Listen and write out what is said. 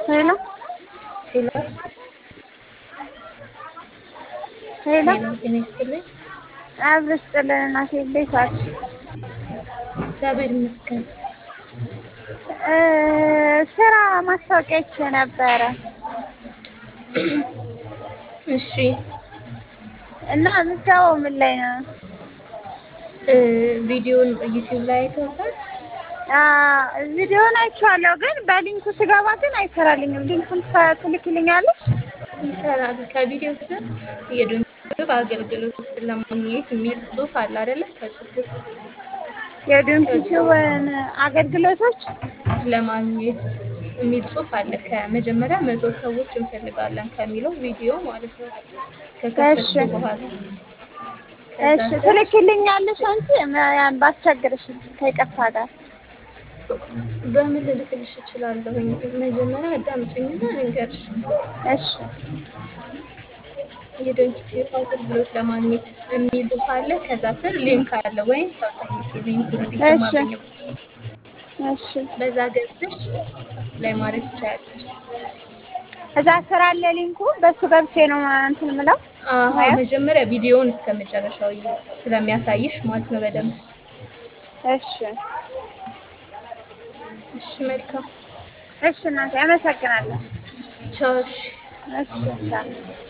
ሄሎ ሄሎ ሄሎ ሄሎ፣ ጤና ይስጥልኝ። አብረሽ ጥልን እናቴ እንዴት ዋልሽ? እግዚአብሔር ይመስገን። ስራ ማስታወቂያ አይቼ ነበረ እሺ፣ እና ምዝገባው ምን ላይ ነው? ቪዲዮን ዩቲዩብ ላይ አይተውታል? ቪዲዮውን አይቼዋለሁ፣ ግን በሊንኩ ስገባ ግን አይሰራልኝም። ሊንኩን ትልክልኛለሽ? ይሰራል። ከቪዲዮ ስር የድምፅ አገልግሎት ለማግኘት የሚል ጽሑፍ አለ አይደለ? ከጽሑፉ ስር ከጽሑፉ የዩቲዩብን አገልግሎቶች ለማግኘት የሚል ጽሑፍ አለ። ከመጀመሪያ 100 ሰዎች እንፈልጋለን ከሚለው ቪዲዮ ማለት ነው። እሺ ከከፈትሽው በኋላ ከዛ እሺ ስር ትልክልኛለሽ አንቺ? ያን ባስቸግርሽ ከይቅርታ ጋር በምን ልልክልሽ እችላለሁኝ? መጀመሪያ አዳምጪኝና ልንገርሽ። እሺ የዶንኪቲዩብ አገልግሎት ለማግኘት የሚል ጽሑፍ አለ። ከዛ ስር ሊንክ አለ ወይም ሰው ጠይቂ፣ ሊንኩን እንዴት ነው እሺ የማገኘው? እሺ በዛ ገብተሽ አፕላይ ማድረግ ትችያለሽ። እዛ ስራ አለ ሊንኩ፣ በሱ ገብቼ ነው እንትን የምለው አዎ፣ ማየው። መጀመሪያ ቪዲዮውን እስከ መጨረሻው ስለሚያሳይሽ ማለት ነው በደንብ። እሺ እሺ፣ መልካም። እሺ እናቴ አመሰግናለሁ። ቻው። እሺ። እሺ ቻው።